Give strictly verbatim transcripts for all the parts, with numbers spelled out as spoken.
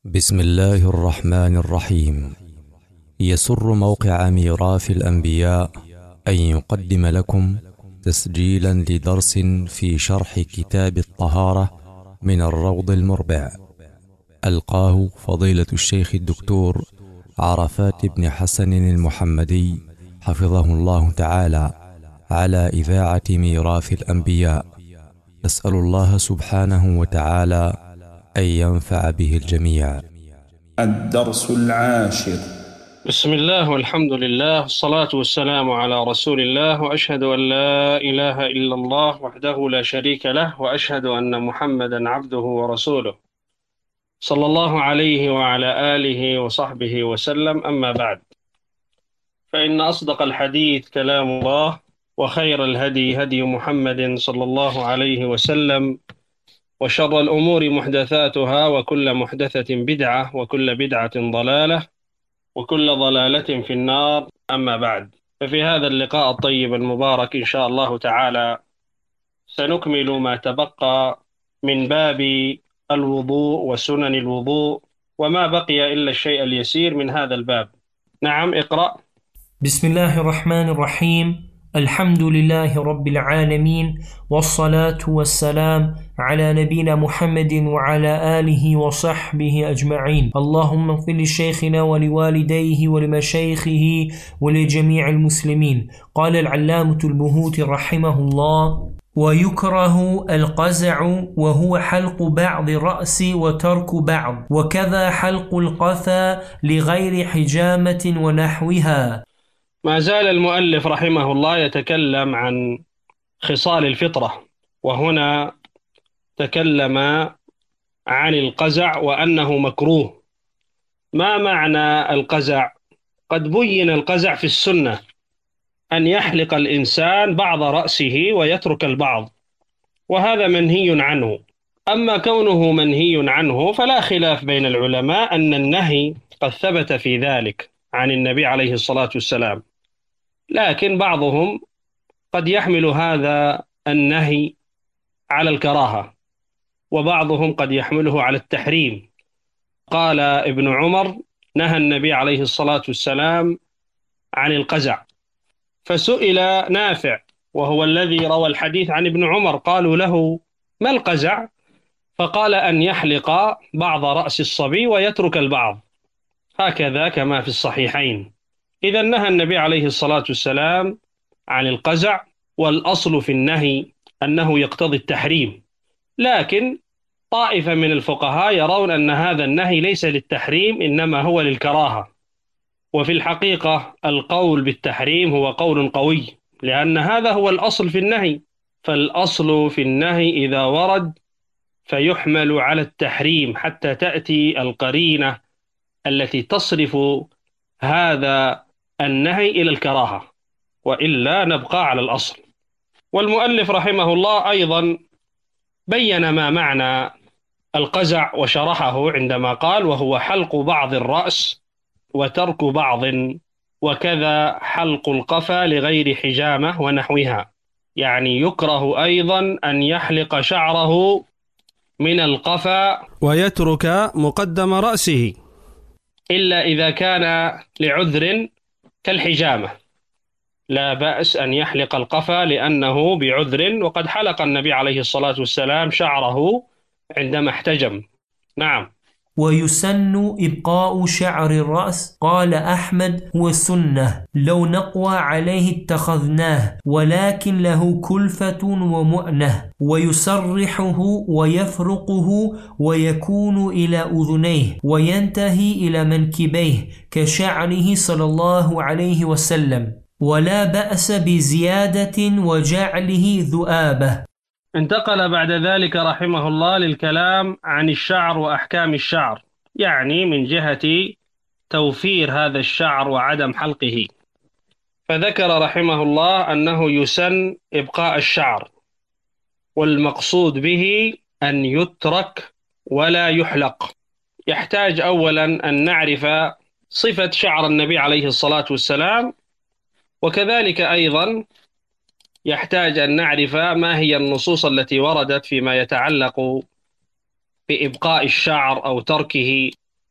بسم الله الرحمن الرحيم. يسر موقع ميراث الأنبياء أن يقدم لكم تسجيلا لدرس في شرح كتاب الطهارة من الروض المربع، ألقاه فضيلة الشيخ الدكتور عرفات بن حسن المحمدي حفظه الله تعالى على إذاعة ميراث الأنبياء. أسأل الله سبحانه وتعالى أن ينفع به الجميع. الدرس العاشر. بسم الله والحمد لله والصلاة والسلام على رسول الله، وأشهد أن لا إله إلا الله وحده لا شريك له، وأشهد أن محمدا عبده ورسوله صلى الله عليه وعلى آله وصحبه وسلم. أما بعد، فإن أصدق الحديث كلام الله، وخير الهدي هدي محمد صلى الله عليه وسلم، وشر الأمور محدثاتها، وكل محدثة بدعة، وكل بدعة ضلالة، وكل ضلالة في النار. أما بعد، ففي هذا اللقاء الطيب المبارك إن شاء الله تعالى سنكمل ما تبقى من باب الوضوء وسنن الوضوء، وما بقي إلا الشيء اليسير من هذا الباب. نعم، اقرأ. بسم الله الرحمن الرحيم. الحمد لله رب العالمين، والصلاة والسلام على نبينا محمد وعلى آله وصحبه أجمعين. اللهم اغفر لشيخنا ولوالديه ولمشايخه ولجميع المسلمين. قال العلامة البهوتي رحمه الله: ويكره القزع وهو حلق بعض الرأس وترك بعض، وكذا حلق القفا لغير حجامة ونحوها. ما زال المؤلف رحمه الله يتكلم عن خصال الفطرة، وهنا تكلم عن القزع وأنه مكروه. ما معنى القزع؟ قد بين القزع في السنة، أن يحلق الإنسان بعض رأسه ويترك البعض، وهذا منهي عنه. أما كونه منهي عنه فلا خلاف بين العلماء أن النهي قد ثبت في ذلك عن النبي عليه الصلاة والسلام، لكن بعضهم قد يحمل هذا النهي على الكراهة، وبعضهم قد يحمله على التحريم. قال ابن عمر: نهى النبي عليه الصلاة والسلام عن القزع، فسئل نافع وهو الذي روى الحديث عن ابن عمر، قالوا له: ما القزع؟ فقال: أن يحلق بعض رأس الصبي ويترك البعض، هكذا كما في الصحيحين. إذا نهى النبي عليه الصلاة والسلام عن القزع، والأصل في النهي أنه يقتضي التحريم، لكن طائفة من الفقهاء يرون أن هذا النهي ليس للتحريم، إنما هو للكراهة. وفي الحقيقة القول بالتحريم هو قول قوي، لأن هذا هو الأصل في النهي، فالأصل في النهي إذا ورد فيحمل على التحريم حتى تأتي القرينة التي تصرف هذا النهي إلى الكراهة، وإلا نبقى على الأصل. والمؤلف رحمه الله أيضا بين ما معنى القزع وشرحه عندما قال: وهو حلق بعض الرأس وترك بعض، وكذا حلق القفا لغير حجامة ونحوها. يعني يكره أيضا أن يحلق شعره من القفا ويترك مقدم رأسه، إلا إذا كان لعذر كالحجامة، لا بأس أن يحلق القفا لأنه بعذر، وقد حلق النبي عليه الصلاة والسلام شعره عندما احتجم. نعم. ويسن إبقاء شعر الرأس. قال أحمد: هو سنة، لو نقوى عليه اتخذناه، ولكن له كلفة ومؤنة. ويسرحه ويفرقه ويكون إلى أذنيه وينتهي إلى منكبيه كشعره صلى الله عليه وسلم، ولا بأس بزيادة وجعله ذؤابة. انتقل بعد ذلك رحمه الله للكلام عن الشعر وأحكام الشعر، يعني من جهة توفير هذا الشعر وعدم حلقه. فذكر رحمه الله أنه يسن إبقاء الشعر، والمقصود به أن يترك ولا يحلق. يحتاج أولا أن نعرف صفة شعر النبي عليه الصلاة والسلام، وكذلك أيضا يحتاج أن نعرف ما هي النصوص التي وردت فيما يتعلق بإبقاء الشعر أو تركه،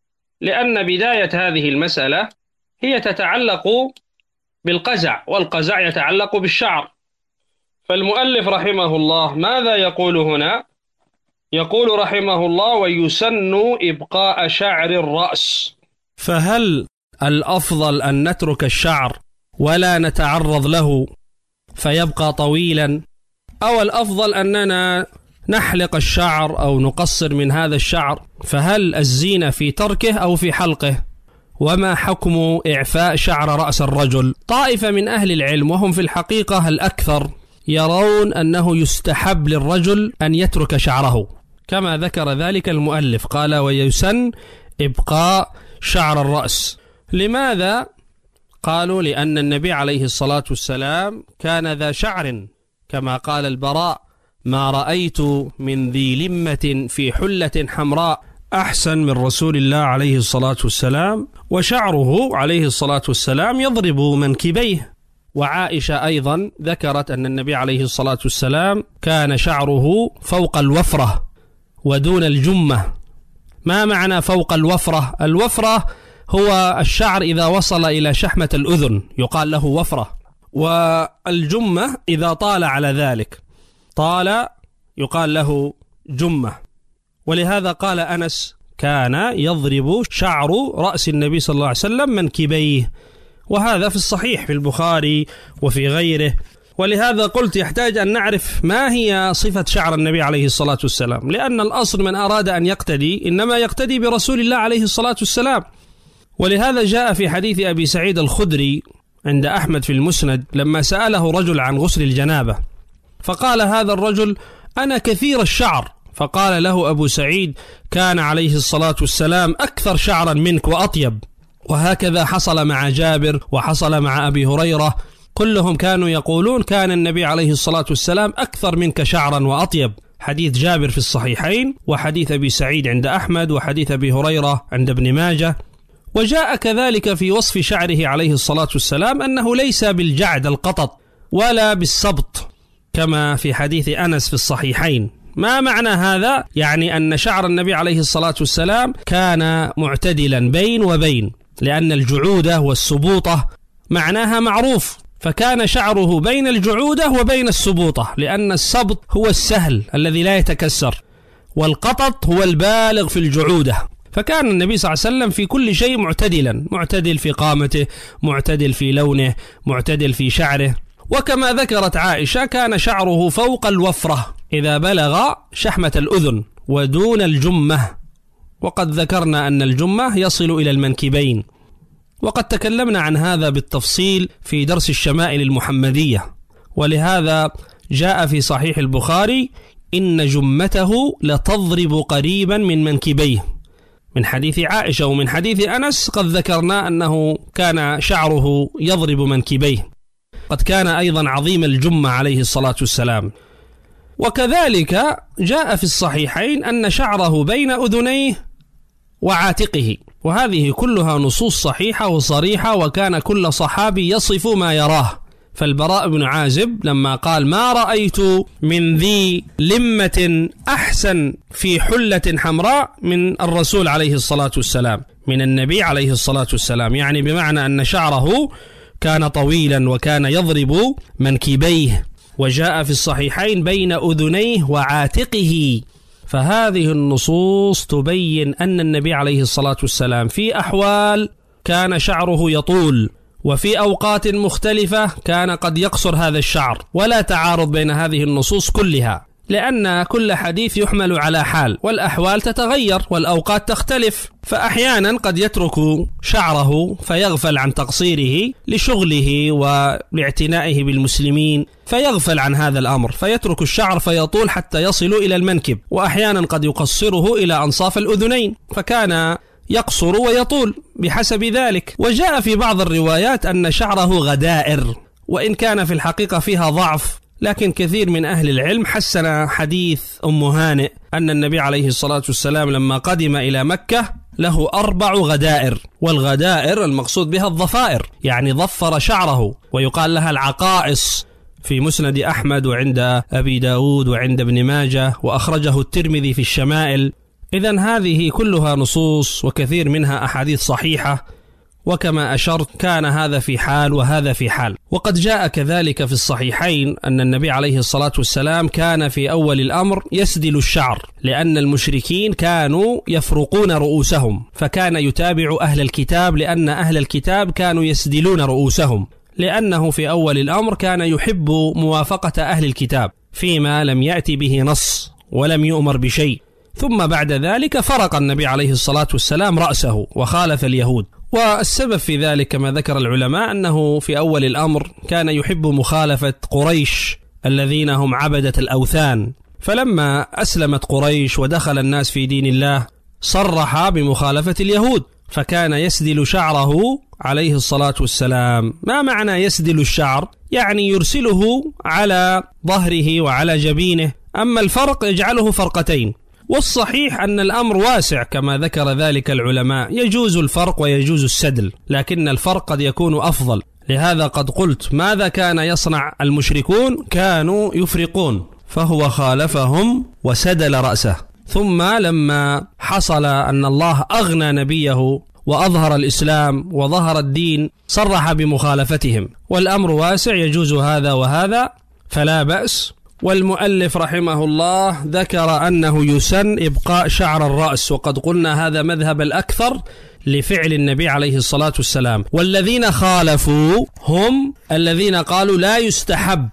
لأن بداية هذه المسألة هي تتعلق بالقزع، والقزع يتعلق بالشعر. فالمؤلف رحمه الله ماذا يقول هنا؟ يقول رحمه الله: ويسن إبقاء شعر الرأس. فهل الأفضل أن نترك الشعر ولا نتعرض له فيبقى طويلا، أو الأفضل أننا نحلق الشعر أو نقصر من هذا الشعر؟ فهل الزينة في تركه أو في حلقه؟ وما حكم إعفاء شعر رأس الرجل؟ طائفة من أهل العلم وهم في الحقيقة الأكثر يرون أنه يستحب للرجل أن يترك شعره، كما ذكر ذلك المؤلف، قال: ويسن إبقاء شعر الرأس. لماذا؟ قالوا: لأن النبي عليه الصلاة والسلام كان ذا شعر، كما قال البراء: ما رأيت من ذي لمة في حلة حمراء أحسن من رسول الله عليه الصلاة والسلام، وشعره عليه الصلاة والسلام يضرب منكبيه. وعائشة أيضا ذكرت أن النبي عليه الصلاة والسلام كان شعره فوق الوفرة ودون الجمة. ما معنى فوق الوفرة؟ الوفرة هو الشعر إذا وصل إلى شحمة الأذن يقال له وفرة، والجمة إذا طال على ذلك طال يقال له جمة. ولهذا قال أنس: كان يضرب شعر رأس النبي صلى الله عليه وسلم منكبيه، وهذا في الصحيح في البخاري وفي غيره. ولهذا قلت يحتاج أن نعرف ما هي صفة شعر النبي عليه الصلاة والسلام، لأن الأصل من أراد أن يقتدي إنما يقتدي برسول الله عليه الصلاة والسلام. ولهذا جاء في حديث أبي سعيد الخدري عند أحمد في المسند لما سأله رجل عن غسل الجنابة، فقال هذا الرجل: أنا كثير الشعر. فقال له أبو سعيد: كان عليه الصلاة والسلام أكثر شعرا منك وأطيب. وهكذا حصل مع جابر وحصل مع أبي هريرة، كلهم كانوا يقولون كان النبي عليه الصلاة والسلام أكثر منك شعرا وأطيب. حديث جابر في الصحيحين، وحديث أبي سعيد عند أحمد، وحديث أبي هريرة عند ابن ماجه. وجاء كذلك في وصف شعره عليه الصلاة والسلام أنه ليس بالجعد القطط ولا بالسبط كما في حديث أنس في الصحيحين. ما معنى هذا؟ يعني أن شعر النبي عليه الصلاة والسلام كان معتدلا بين وبين، لأن الجعودة والسبوطة معناها معروف، فكان شعره بين الجعودة وبين السبوطة، لأن السبط هو السهل الذي لا يتكسر، والقطط هو البالغ في الجعودة. فكان النبي صلى الله عليه وسلم في كل شيء معتدلا، معتدل في قامته، معتدل في لونه، معتدل في شعره. وكما ذكرت عائشة كان شعره فوق الوفرة إذا بلغ شحمة الأذن ودون الجمة، وقد ذكرنا أن الجمة يصل إلى المنكبين، وقد تكلمنا عن هذا بالتفصيل في درس الشمائل المحمدية. ولهذا جاء في صحيح البخاري: إن جمته لتضرب قريبا من منكبيه، من حديث عائشة. ومن حديث أنس قد ذكرنا أنه كان شعره يضرب منكبيه، قد كان أيضا عظيم الجمة عليه الصلاة والسلام. وكذلك جاء في الصحيحين أن شعره بين أذنيه وعاتقه، وهذه كلها نصوص صحيحة وصريحة، وكان كل صحابي يصف ما يراه. فالبراء بن عازب لما قال: ما رأيت من ذي لمة أحسن في حلة حمراء من الرسول عليه الصلاة والسلام، من النبي عليه الصلاة والسلام، يعني بمعنى أن شعره كان طويلا وكان يضرب منكبيه. وجاء في الصحيحين بين أذنيه وعاتقه. فهذه النصوص تبين أن النبي عليه الصلاة والسلام في أحوال كان شعره يطول، وفي أوقات مختلفة كان قد يقصر هذا الشعر، ولا تعارض بين هذه النصوص كلها، لأن كل حديث يحمل على حال، والأحوال تتغير والأوقات تختلف. فأحيانا قد يترك شعره فيغفل عن تقصيره لشغله ولاعتنائه بالمسلمين، فيغفل عن هذا الأمر فيترك الشعر فيطول حتى يصل إلى المنكب، وأحيانا قد يقصره إلى أنصاف الأذنين، فكان يقصر ويطول بحسب ذلك. وجاء في بعض الروايات أن شعره غدائر، وإن كان في الحقيقة فيها ضعف، لكن كثير من أهل العلم حسن حديث أم هانئ أن النبي عليه الصلاة والسلام لما قدم إلى مكة له أربع غدائر، والغدائر المقصود بها الضفائر، يعني ضفر شعره، ويقال لها العقائص في مسند أحمد وعند أبي داود وعند ابن ماجه، وأخرجه الترمذي في الشمائل. إذن هذه كلها نصوص وكثير منها أحاديث صحيحة، وكما أشرت كان هذا في حال وهذا في حال. وقد جاء كذلك في الصحيحين أن النبي عليه الصلاة والسلام كان في أول الأمر يسدل الشعر، لأن المشركين كانوا يفرقون رؤوسهم، فكان يتابع أهل الكتاب، لأن أهل الكتاب كانوا يسدلون رؤوسهم، لأنه في أول الأمر كان يحب موافقة أهل الكتاب فيما لم يأتي به نص ولم يؤمر بشيء. ثم بعد ذلك فرق النبي عليه الصلاة والسلام رأسه وخالف اليهود. والسبب في ذلك كما ذكر العلماء أنه في أول الأمر كان يحب مخالفة قريش الذين هم عبدة الأوثان، فلما أسلمت قريش ودخل الناس في دين الله صرح بمخالفة اليهود، فكان يسدل شعره عليه الصلاة والسلام. ما معنى يسدل الشعر؟ يعني يرسله على ظهره وعلى جبينه، أما الفرق يجعله فرقتين. والصحيح أن الأمر واسع كما ذكر ذلك العلماء، يجوز الفرق ويجوز السدل، لكن الفرق قد يكون أفضل. لهذا قد قلت ماذا كان يصنع المشركون؟ كانوا يفرقون، فهو خالفهم وسدل رأسه. ثم لما حصل أن الله أغنى نبيه وأظهر الإسلام وظهر الدين صرح بمخالفتهم. والأمر واسع، يجوز هذا وهذا فلا بأس. والمؤلف رحمه الله ذكر أنه يسن إبقاء شعر الرأس، وقد قلنا هذا مذهب الأكثر لفعل النبي عليه الصلاة والسلام. والذين خالفوا هم الذين قالوا لا يستحب،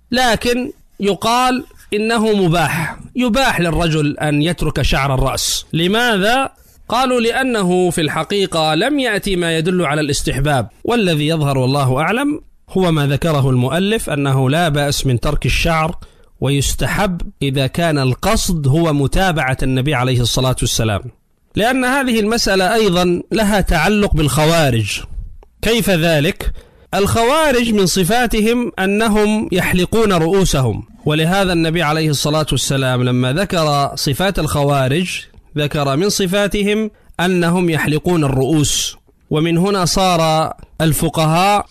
لكن يقال إنه مباح، يباح للرجل أن يترك شعر الرأس. لماذا؟ قالوا لأنه في الحقيقة لم يأتي ما يدل على الاستحباب، والذي يظهر والله أعلم هو ما ذكره المؤلف أنه لا بأس من ترك الشعر، ويستحب إذا كان القصد هو متابعة النبي عليه الصلاة والسلام. لأن هذه المسألة أيضا لها تعلق بالخوارج. كيف ذلك؟ الخوارج من صفاتهم أنهم يحلقون رؤوسهم، ولهذا النبي عليه الصلاة والسلام لما ذكر صفات الخوارج ذكر من صفاتهم أنهم يحلقون الرؤوس. ومن هنا صار الفقهاء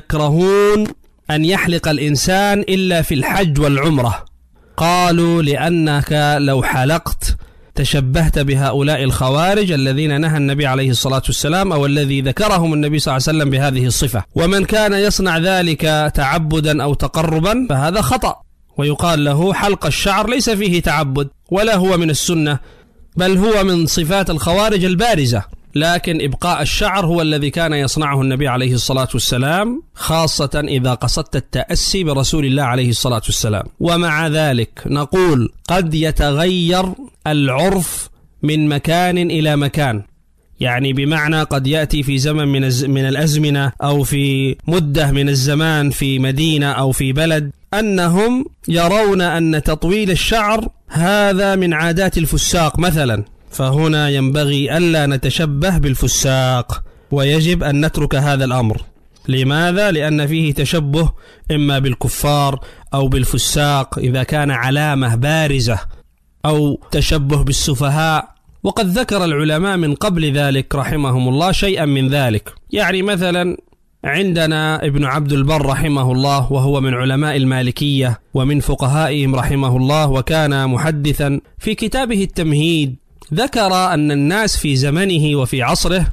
يكرهون أن يحلق الإنسان إلا في الحج والعمرة، قالوا لأنك لو حلقت تشبهت بهؤلاء الخوارج الذين نهى النبي عليه الصلاة والسلام أو الذي ذكرهم النبي صلى الله عليه وسلم بهذه الصفة. ومن كان يصنع ذلك تعبدا أو تقربا فهذا خطأ، ويقال له حلق الشعر ليس فيه تعبد ولا هو من السنة، بل هو من صفات الخوارج البارزة. لكن إبقاء الشعر هو الذي كان يصنعه النبي عليه الصلاة والسلام، خاصة إذا قصدت التأسي برسول الله عليه الصلاة والسلام. ومع ذلك نقول قد يتغير العرف من مكان إلى مكان، يعني بمعنى قد يأتي في زمن من من الأزمنة أو في مدة من الزمان في مدينة أو في بلد أنهم يرون أن تطويل الشعر هذا من عادات الفساق مثلا، فهنا ينبغي ألا نتشبه بالفساق، ويجب أن نترك هذا الأمر. لماذا؟ لأن فيه تشبه إما بالكفار أو بالفساق إذا كان علامة بارزة، أو تشبه بالسفهاء. وقد ذكر العلماء من قبل ذلك رحمهم الله شيئا من ذلك. يعني مثلا عندنا ابن عبد البر رحمه الله، وهو من علماء المالكية ومن فقهائهم رحمه الله، وكان محدثا، في كتابه التمهيد ذكر أن الناس في زمنه وفي عصره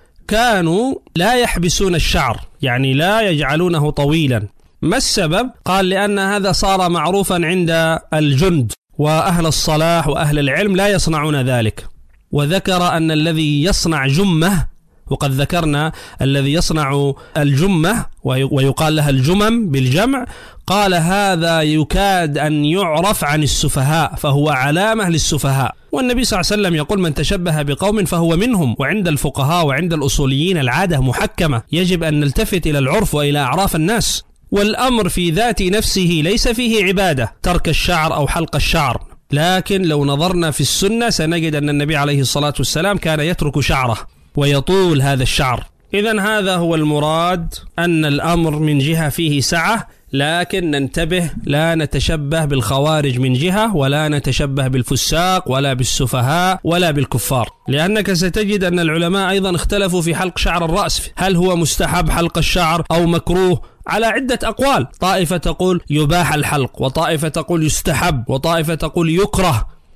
كانوا لا يحبسون الشعر، يعني لا يجعلونه طويلا. ما السبب؟ قال لأن هذا صار معروفا عند الجند، وأهل الصلاح وأهل العلم لا يصنعون ذلك. وذكر أن الذي يصنع جمة، وقد ذكرنا الذي يصنع الجمة ويقال لها الجمم بالجمع، قال هذا يكاد أن يعرف عن السفهاء، فهو علامة للسفهاء. والنبي صلى الله عليه وسلم يقول من تشبه بقوم فهو منهم. وعند الفقهاء وعند الأصوليين العادة محكمة، يجب أن نلتفت إلى العرف وإلى أعراف الناس. والأمر في ذات نفسه ليس فيه عبادة ترك الشعر أو حلق الشعر، لكن لو نظرنا في السنة سنجد أن النبي عليه الصلاة والسلام كان يترك شعره ويطول هذا الشعر. إذن هذا هو المراد، أن الأمر من جهة فيه سعة، لكن ننتبه لا نتشبه بالخوارج من جهة، ولا نتشبه بالفساق ولا بالسفهاء ولا بالكفار. لأنك ستجد أن العلماء أيضا اختلفوا في حلق شعر الرأس، هل هو مستحب حلق الشعر أو مكروه، على عدة أقوال. طائفة تقول يباح الحلق، وطائفة تقول يستحب، وطائفة تقول يكره.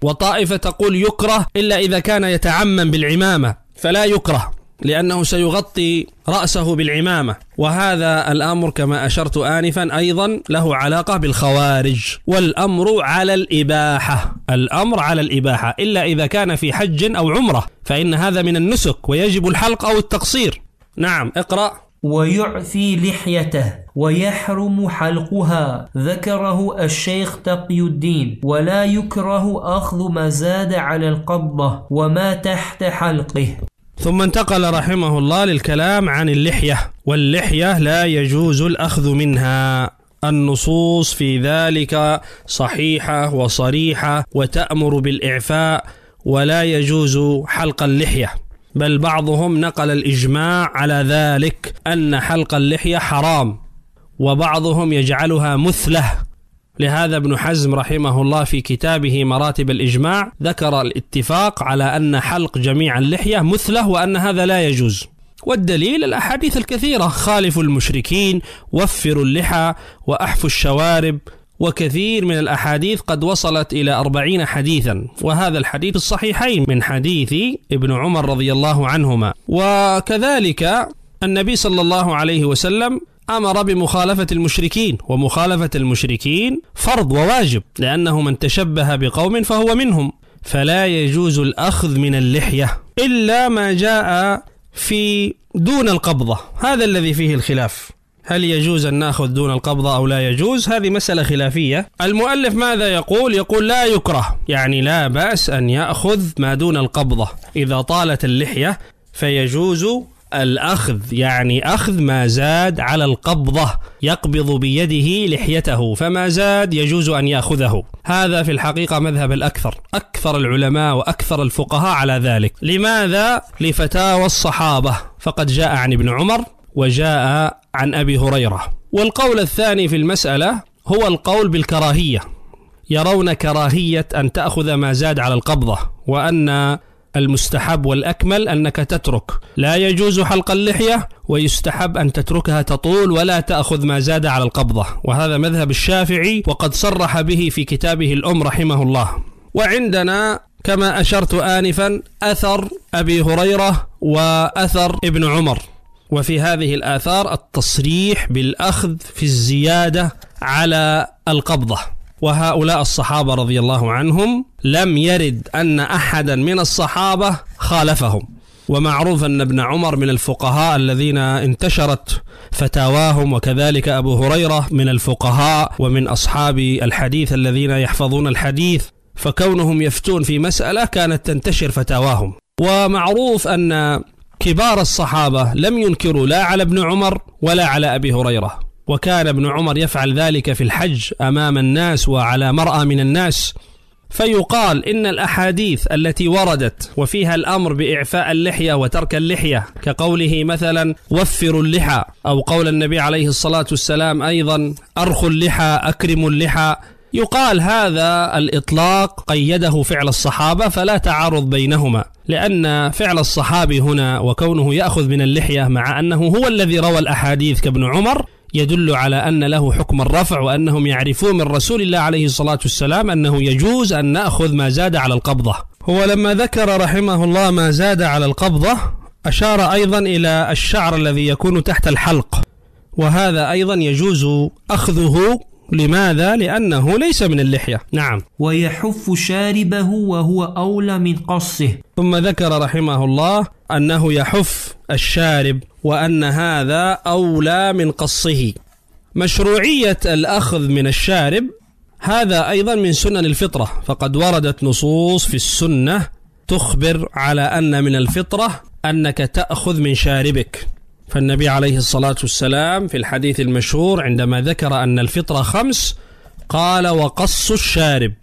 وطائفة تقول يكره إلا إذا كان يتعمم بالعمامة فلا يكره لأنه سيغطي رأسه بالعمامة، وهذا الأمر كما أشرت آنفا أيضا له علاقة بالخوارج. والأمر على الإباحة، الأمر على الإباحة إلا إذا كان في حج أو عمرة فإن هذا من النسك ويجب الحلق أو التقصير. نعم اقرأ. ويعفي لحيته ويحرم حلقها، ذكره الشيخ تقي الدين، ولا يكره أخذ ما زاد على القبضة وما تحت حلقه. ثم انتقل رحمه الله للكلام عن اللحية، واللحية لا يجوز الأخذ منها، النصوص في ذلك صحيحة وصريحة وتأمر بالإعفاء ولا يجوز حلق اللحية، بل بعضهم نقل الإجماع على ذلك أن حلق اللحية حرام، وبعضهم يجعلها مثلة. لهذا ابن حزم رحمه الله في كتابه مراتب الإجماع ذكر الاتفاق على أن حلق جميع اللحية مثلة وأن هذا لا يجوز. والدليل الأحاديث الكثيرة: خالفوا المشركين، وفروا اللحى، وأحفوا الشوارب، وكثير من الأحاديث قد وصلت إلى أربعين حديثا، وهذا الحديث الصحيحين من حديث ابن عمر رضي الله عنهما. وكذلك النبي صلى الله عليه وسلم أمر بمخالفة المشركين، ومخالفة المشركين فرض وواجب، لأنه من تشبه بقوم فهو منهم، فلا يجوز الأخذ من اللحية إلا ما جاء في دون القبضة، هذا الذي فيه الخلاف، هل يجوز أن نأخذ دون القبضة أو لا يجوز؟ هذه مسألة خلافية. المؤلف ماذا يقول؟ يقول لا يكره، يعني لا بأس أن يأخذ ما دون القبضة، إذا طالت اللحية فيجوز الأخذ، يعني أخذ ما زاد على القبضة، يقبض بيده لحيته فما زاد يجوز أن يأخذه. هذا في الحقيقة مذهب الأكثر، أكثر العلماء وأكثر الفقهاء على ذلك. لماذا؟ لفتاوى الصحابة، فقد جاء عن ابن عمر وجاء عن أبي هريرة. والقول الثاني في المسألة هو القول بالكراهية، يرون كراهية أن تأخذ ما زاد على القبضة، وأن المستحب والأكمل أنك تترك، لا يجوز حلق اللحية ويستحب أن تتركها تطول ولا تأخذ ما زاد على القبضة، وهذا مذهب الشافعي وقد صرح به في كتابه الأم رحمه الله. وعندنا كما أشرت آنفا أثر أبي هريرة وأثر ابن عمر، وفي هذه الآثار التصريح بالأخذ في الزيادة على القبضة، وهؤلاء الصحابة رضي الله عنهم لم يرد أن أحدا من الصحابة خالفهم. ومعروف أن ابن عمر من الفقهاء الذين انتشرت فتاواهم، وكذلك أبو هريرة من الفقهاء ومن أصحاب الحديث الذين يحفظون الحديث، فكونهم يفتون في مسألة كانت تنتشر فتاواهم. ومعروف أن كبار الصحابة لم ينكروا لا على ابن عمر ولا على أبي هريرة، وكان ابن عمر يفعل ذلك في الحج أمام الناس وعلى مرأى من الناس. فيقال إن الأحاديث التي وردت وفيها الأمر بإعفاء اللحية وترك اللحية، كقوله مثلا وفروا اللحى، أو قول النبي عليه الصلاة والسلام أيضا أرخوا اللحى أكرموا اللحى، يقال هذا الإطلاق قيده فعل الصحابة فلا تعارض بينهما، لأن فعل الصحابي هنا وكونه يأخذ من اللحية مع أنه هو الذي روى الأحاديث كابن عمر يدل على أن له حكم الرفع، وأنهم يعرفون من رسول الله عليه الصلاة والسلام أنه يجوز أن نأخذ ما زاد على القبضة. هو لما ذكر رحمه الله ما زاد على القبضة أشار أيضا إلى الشعر الذي يكون تحت الحلق، وهذا أيضا يجوز أخذه. لماذا؟ لأنه ليس من اللحية. نعم. ويحف شاربه وهو أولى من قصه. ثم ذكر رحمه الله أنه يحف الشارب وأن هذا أولى من قصه. مشروعية الأخذ من الشارب هذا أيضا من سنن الفطرة، فقد وردت نصوص في السنة تخبر على أن من الفطرة أنك تأخذ من شاربك. فالنبي عليه الصلاة والسلام في الحديث المشهور عندما ذكر أن الفطرة خمس قال وقص الشارب،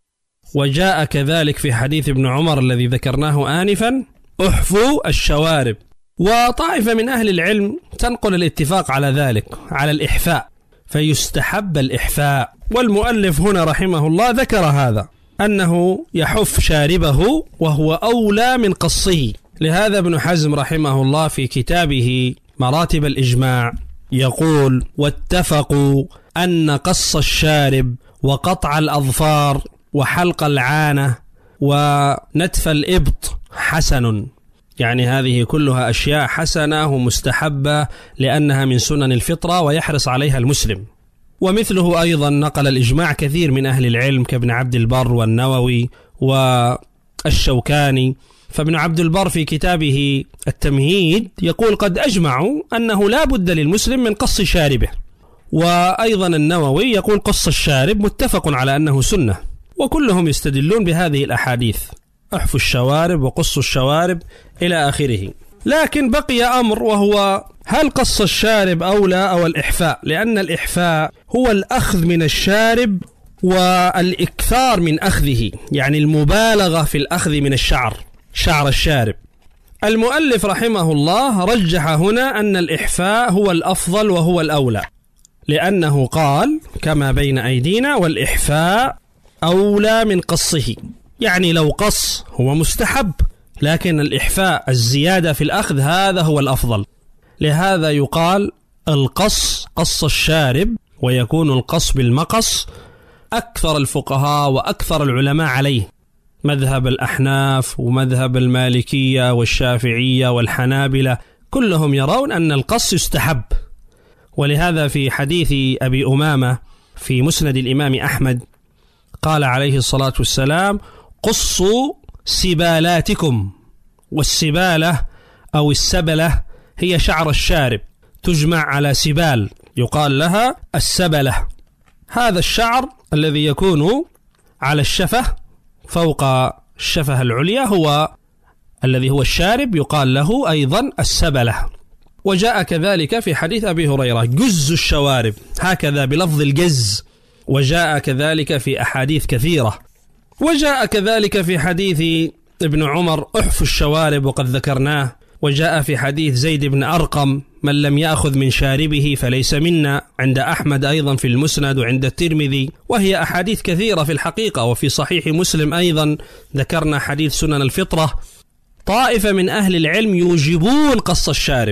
وجاء كذلك في حديث ابن عمر الذي ذكرناه آنفا احفوا الشوارب. وطائفة من أهل العلم تنقل الاتفاق على ذلك، على الإحفاء، فيستحب الإحفاء. والمؤلف هنا رحمه الله ذكر هذا أنه يحف شاربه وهو أولى من قصه. لهذا ابن حزم رحمه الله في كتابه مراتب الإجماع يقول واتفقوا أن قص الشارب وقطع الأظفار وحلق العانة ونتف الإبط حسن، يعني هذه كلها أشياء حسنة ومستحبة لأنها من سنن الفطرة ويحرص عليها المسلم. ومثله أيضا نقل الإجماع كثير من أهل العلم كابن عبد البر والنووي والشوكاني. فابن عبد البر في كتابه التمهيد يقول قد أجمعوا أنه لا بد للمسلم من قص شاربه، وأيضا النووي يقول قص الشارب متفق على أنه سنة، وكلهم يستدلون بهذه الأحاديث أحف الشوارب وقص الشوارب إلى آخره. لكن بقي أمر، وهو هل قص الشارب أولى أو الإحفاء؟ لأن الإحفاء هو الأخذ من الشارب والإكثار من أخذه، يعني المبالغة في الأخذ من الشعر، شعر الشارب. المؤلف رحمه الله رجح هنا أن الإحفاء هو الأفضل وهو الأولى، لأنه قال كما بين أيدينا والإحفاء أولى من قصه، يعني لو قص هو مستحب، لكن الإحفاء الزيادة في الأخذ هذا هو الأفضل. لهذا يقال القص قص الشارب، ويكون القص بالمقص. أكثر الفقهاء وأكثر العلماء عليه، مذهب الأحناف ومذهب المالكية والشافعية والحنابلة كلهم يرون أن القص يستحب. ولهذا في حديث أبي أمامة في مسند الإمام أحمد قال عليه الصلاة والسلام قصوا سبالاتكم، والسبالة أو السبلة هي شعر الشارب، تجمع على سبال يقال لها السبلة. هذا الشعر الذي يكون على الشفة فوق الشفة العليا هو الذي هو الشارب، يقال له أيضا السبلة. وجاء كذلك في حديث أبي هريرة جز الشوارب، هكذا بلفظ الجز، وجاء كذلك في أحاديث كثيرة. وجاء كذلك في حديث ابن عمر أحف الشوارب وقد ذكرناه. وجاء في حديث زيد بن أرقم من لم يأخذ من شاربه فليس منا، عند أحمد أيضا في المسند وعند الترمذي، وهي أحاديث كثيرة في الحقيقة. وفي صحيح مسلم أيضا ذكرنا حديث سنن الفطرة. طائفة من أهل العلم يوجبون قص الشارب،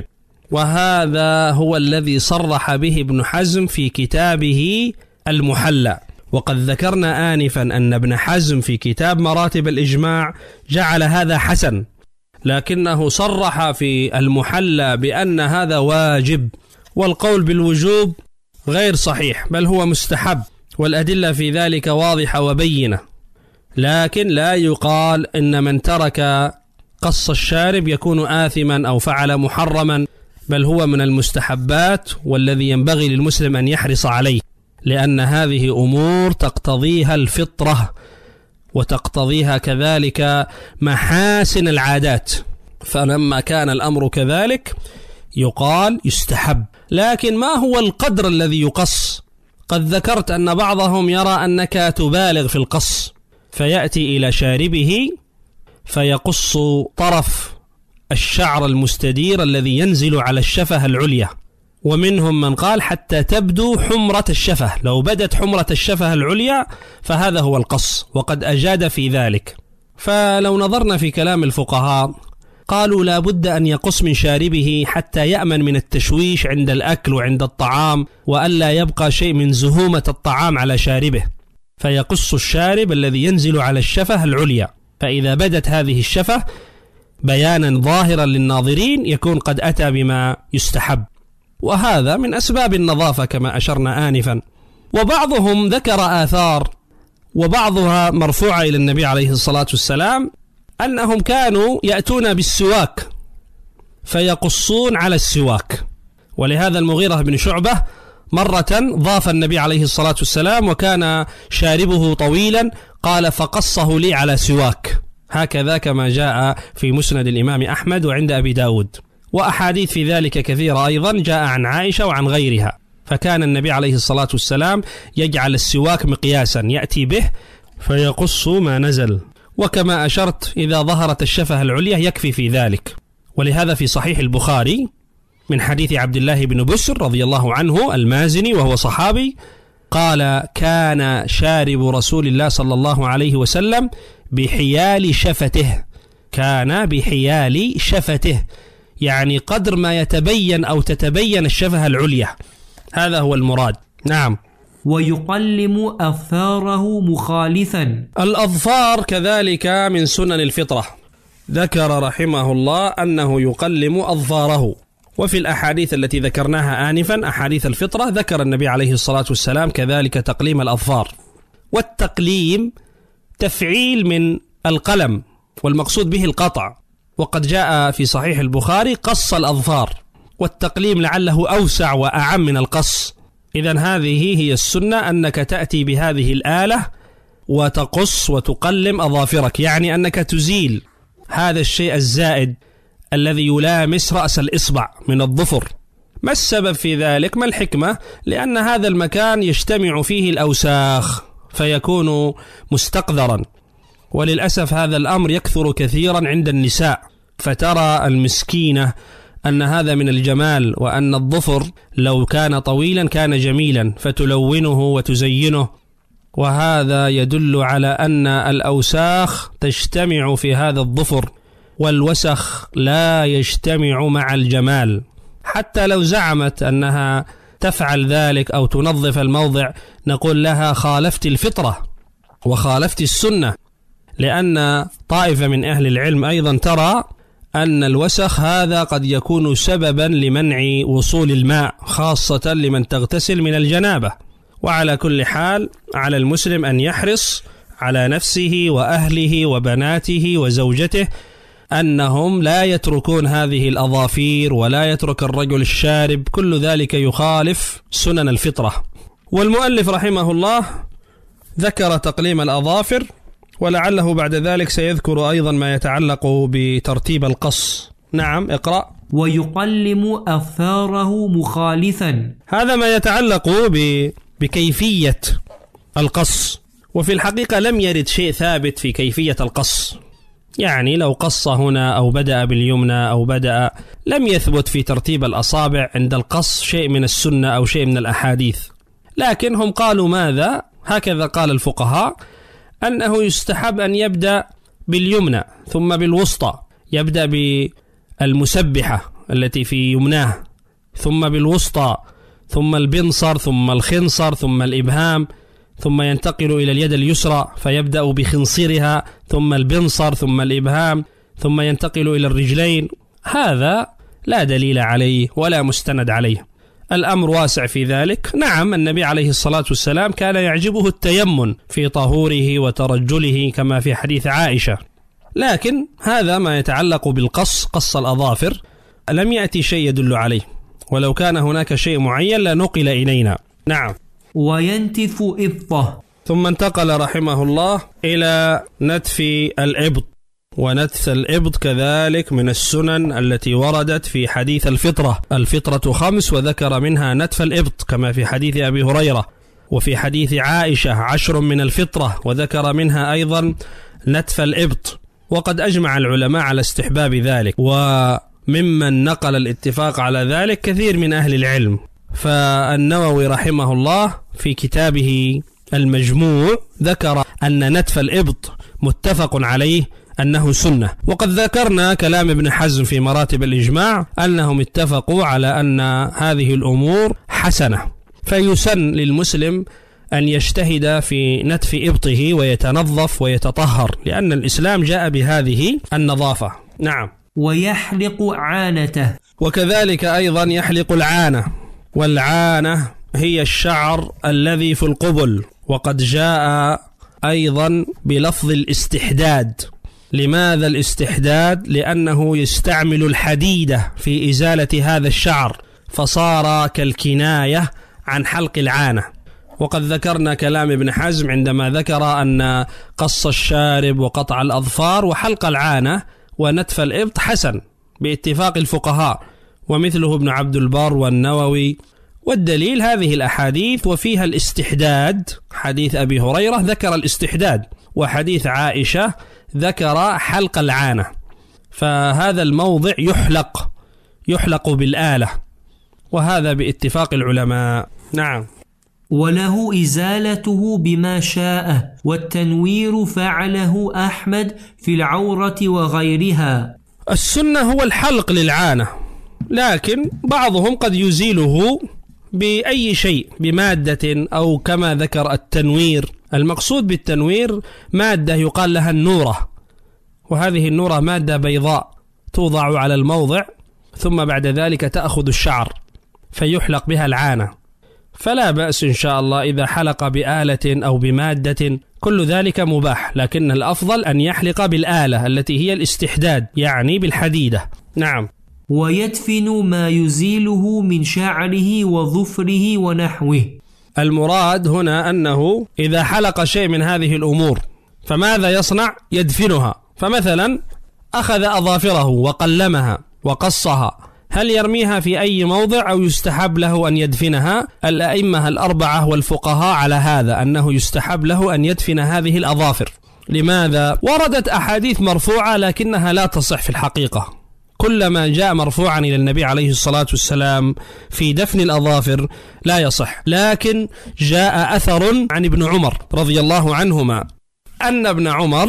وهذا هو الذي صرح به ابن حزم في كتابه المحلى. وقد ذكرنا آنفا أن ابن حزم في كتاب مراتب الإجماع جعل هذا حسن، لكنه صرح في المحلى بأن هذا واجب، والقول بالوجوب غير صحيح، بل هو مستحب، والأدلة في ذلك واضحة وبينة. لكن لا يقال إن من ترك قص الشارب يكون آثما أو فعل محرما، بل هو من المستحبات والذي ينبغي للمسلم أن يحرص عليه، لأن هذه أمور تقتضيها الفطرة وتقتضيها كذلك محاسن العادات. فلما كان الأمر كذلك يقال يستحب. لكن ما هو القدر الذي يقص؟ قد ذكرت أن بعضهم يرى أنك تبالغ في القص، فيأتي إلى شاربه فيقص طرف الشعر المستدير الذي ينزل على الشفة العليا، ومنهم من قال حتى تبدو حمرة الشفة، لو بدت حمرة الشفة العليا فهذا هو القص، وقد أجاد في ذلك. فلو نظرنا في كلام الفقهاء قالوا لا بد أن يقص من شاربه حتى يأمن من التشويش عند الأكل وعند الطعام، وألا يبقى شيء من زهومة الطعام على شاربه، فيقص الشارب الذي ينزل على الشفة العليا. فإذا بدت هذه الشفة بيانا ظاهرا للناظرين يكون قد أتى بما يستحب، وهذا من أسباب النظافة كما أشرنا آنفا. وبعضهم ذكر آثار وبعضها مرفوعة إلى النبي عليه الصلاة والسلام أنهم كانوا يأتون بالسواك فيقصون على السواك. ولهذا المغيرة بن شعبة مرة ضاف النبي عليه الصلاة والسلام وكان شاربه طويلا، قال فقصه لي على سواك، هكذا كما جاء في مسند الإمام أحمد وعند أبي داود. وأحاديث في ذلك كثيرة أيضا جاء عن عائشة وعن غيرها. فكان النبي عليه الصلاة والسلام يجعل السواك مقياسا يأتي به فيقص ما نزل، وكما أشرت إذا ظهرت الشفة العليا يكفي في ذلك. ولهذا في صحيح البخاري من حديث عبد الله بن بسر رضي الله عنه المازني وهو صحابي قال كان شارب رسول الله صلى الله عليه وسلم بحيال شفته، كان بحيال شفته يعني قدر ما يتبين أو تتبين الشفة العليا، هذا هو المراد. نعم. ويقلم أظفاره مخالفا. الأظفار كذلك من سنن الفطرة، ذكر رحمه الله أنه يقلم أظفاره. وفي الأحاديث التي ذكرناها آنفا أحاديث الفطرة ذكر النبي عليه الصلاة والسلام كذلك تقليم الأظفار. والتقليم تفعيل من القلم والمقصود به القطع، وقد جاء في صحيح البخاري قص الأظفار، والتقليم لعله أوسع وأعم من القص. إذن هذه هي السنة، أنك تأتي بهذه الآلة وتقص وتقلم أظافرك، يعني أنك تزيل هذا الشيء الزائد الذي يلامس رأس الإصبع من الظفر. ما السبب في ذلك؟ ما الحكمة؟ لأن هذا المكان يجتمع فيه الأوساخ فيكون مستقذرا، وللأسف هذا الأمر يكثر كثيرا عند النساء، فترى المسكينة أن هذا من الجمال، وأن الظفر لو كان طويلا كان جميلا فتلونه وتزينه، وهذا يدل على أن الأوساخ تجتمع في هذا الظفر، والوسخ لا يجتمع مع الجمال. حتى لو زعمت أنها تفعل ذلك أو تنظف الموضع نقول لها خالفت الفطرة وخالفت السنة، لأن طائفة من أهل العلم أيضا ترى أن الوسخ هذا قد يكون سببا لمنع وصول الماء، خاصة لمن تغتسل من الجنابة. وعلى كل حال على المسلم أن يحرص على نفسه وأهله وبناته وزوجته أنهم لا يتركون هذه الأظافير، ولا يترك الرجل الشارب، كل ذلك يخالف سنن الفطرة. والمؤلف رحمه الله ذكر تقليم الأظافر، ولعله بعد ذلك سيذكر أيضا ما يتعلق بترتيب القص. نعم، اقرأ. ويقلم أظفاره مخالفا، هذا ما يتعلق بكيفية القص، وفي الحقيقة لم يرد شيء ثابت في كيفية القص، يعني لو قص هنا أو بدأ باليمنى أو بدأ، لم يثبت في ترتيب الأصابع عند القص شيء من السنة أو شيء من الأحاديث. لكن هم قالوا ماذا؟ هكذا قال الفقهاء، أنه يستحب أن يبدأ باليمنى ثم بالوسطى، يبدأ بالمسبحة التي في يمناه، ثم بالوسطى، ثم البنصر، ثم الخنصر، ثم الإبهام، ثم ينتقل إلى اليد اليسرى فيبدأ بخنصرها، ثم البنصر، ثم الإبهام، ثم ينتقل إلى الرجلين. هذا لا دليل عليه ولا مستند عليه، الأمر واسع في ذلك. نعم، النبي عليه الصلاة والسلام كان يعجبه التيمن في طهوره وترجله كما في حديث عائشة، لكن هذا ما يتعلق بالقص، قص الأظافر، لم يأتي شيء يدل عليه، ولو كان هناك شيء معين لنقل إلينا. نعم. وينتف إبطه، ثم انتقل رحمه الله إلى نتف الإبط، ونتف الإبط كذلك من السنن التي وردت في حديث الفطرة. الفطرة خمس، وذكر منها نتف الإبط كما في حديث أبي هريرة، وفي حديث عائشة عشر من الفطرة، وذكر منها أيضا نتف الإبط. وقد أجمع العلماء على استحباب ذلك، وممن نقل الاتفاق على ذلك كثير من أهل العلم. فالنووي رحمه الله في كتابه المجموع ذكر أن نتف الإبط متفق عليه أنه سنة. وقد ذكرنا كلام ابن حزم في مراتب الإجماع أنهم اتفقوا على أن هذه الأمور حسنة، فيسن للمسلم أن يجتهد في نتف إبطه ويتنظف ويتطهر، لأن الإسلام جاء بهذه النظافة. نعم. ويحلق عانته، وكذلك أيضا يحلق العانة، والعانة هي الشعر الذي في القبل، وقد جاء أيضا بلفظ الاستحداد. لماذا الاستحداد؟ لأنه يستعمل الحديدة في إزالة هذا الشعر، فصار كالكناية عن حلق العانة. وقد ذكرنا كلام ابن حزم عندما ذكر أن قص الشارب وقطع الأظفار وحلق العانة ونتف الإبط حسن باتفاق الفقهاء، ومثله ابن عبد البر والنووي. والدليل هذه الأحاديث وفيها الاستحداد، حديث أبي هريرة ذكر الاستحداد، وحديث عائشة ذكر حلق العانة، فهذا الموضع يحلق يحلق بالآلة، وهذا باتفاق العلماء. نعم. وله إزالته بما شاء، والتنوير فعله أحمد في العورة وغيرها. السنة هو الحلق للعانة، لكن بعضهم قد يزيله بأي شيء، بمادة أو كما ذكر التنوير. المقصود بالتنوير مادة يقال لها النورة، وهذه النورة مادة بيضاء توضع على الموضع، ثم بعد ذلك تأخذ الشعر فيحلق بها العانة. فلا بأس إن شاء الله إذا حلق بآلة أو بمادة، كل ذلك مباح، لكن الأفضل أن يحلق بالآلة التي هي الاستحداد، يعني بالحديدة. نعم. ويدفن ما يزيله من شعره وظفره ونحوه. المراد هنا أنه إذا حلق شيء من هذه الأمور فماذا يصنع؟ يدفنها. فمثلا أخذ أظافره وقلمها وقصها، هل يرميها في أي موضع أو يستحب له أن يدفنها؟ الأئمة الأربعة والفقهاء على هذا، أنه يستحب له أن يدفن هذه الأظافر. لماذا؟ وردت أحاديث مرفوعة لكنها لا تصح في الحقيقة. كل ما جاء مرفوعا إلى النبي عليه الصلاة والسلام في دفن الأظافر لا يصح، لكن جاء أثر عن ابن عمر رضي الله عنهما أن ابن عمر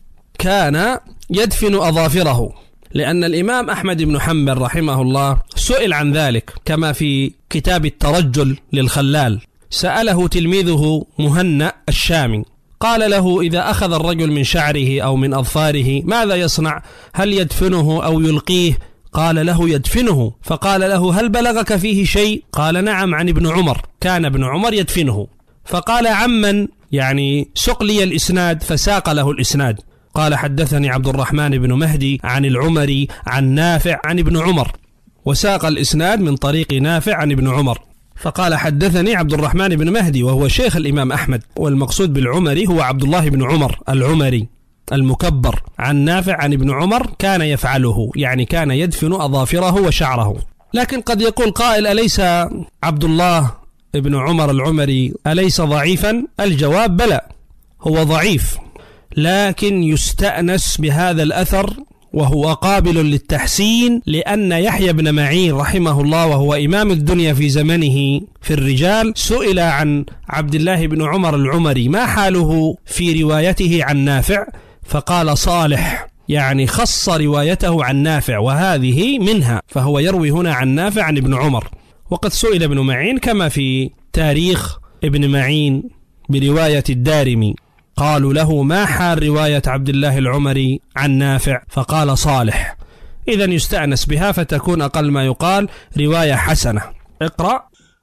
كان يدفن أظافره، لأن الإمام أحمد بن حنبل رحمه الله سئل عن ذلك، كما في كتاب الترجل للخلال. سأله تلميذه مهنأ الشامي، قال له: إذا أخذ الرجل من شعره أو من أظفاره ماذا يصنع؟ هل يدفنه أو يلقيه؟ قال له: يدفنه. فقال له: هل بلغك فيه شيء؟ قال: نعم، عن ابن عمر، كان ابن عمر يدفنه. فقال: عمن؟ يعني سق لي الإسناد، فساق له الإسناد. قال: حدثني عبد الرحمن بن مهدي عن العمري عن نافع عن ابن عمر، وساق الإسناد من طريق نافع عن ابن عمر. فقال: حدثني عبد الرحمن بن مهدي، وهو شيخ الإمام أحمد، والمقصود بالعمري هو عبد الله بن عمر العمري المكبر، عن نافع عن ابن عمر كان يفعله، يعني كان يدفن أظافره وشعره. لكن قد يقول قائل: أليس عبد الله بن عمر العمري أليس ضعيفا؟ الجواب: بلى، هو ضعيف، لكن يستأنس بهذا الأثر وهو قابل للتحسين، لأن يحيى بن معين رحمه الله وهو إمام الدنيا في زمنه في الرجال سئل عن عبد الله بن عمر العمري ما حاله في روايته عن نافع، فقال: صالح، يعني خص روايته عن نافع وهذه منها، فهو يروي هنا عن نافع عن ابن عمر. وقد سئل ابن معين كما في تاريخ ابن معين برواية الدارمي، قالوا له: ما حال رواية عبد الله العمري عن نافع؟ فقال: صالح. إذن يستأنس بها فتكون أقل ما يقال رواية حسنة. اقرأ.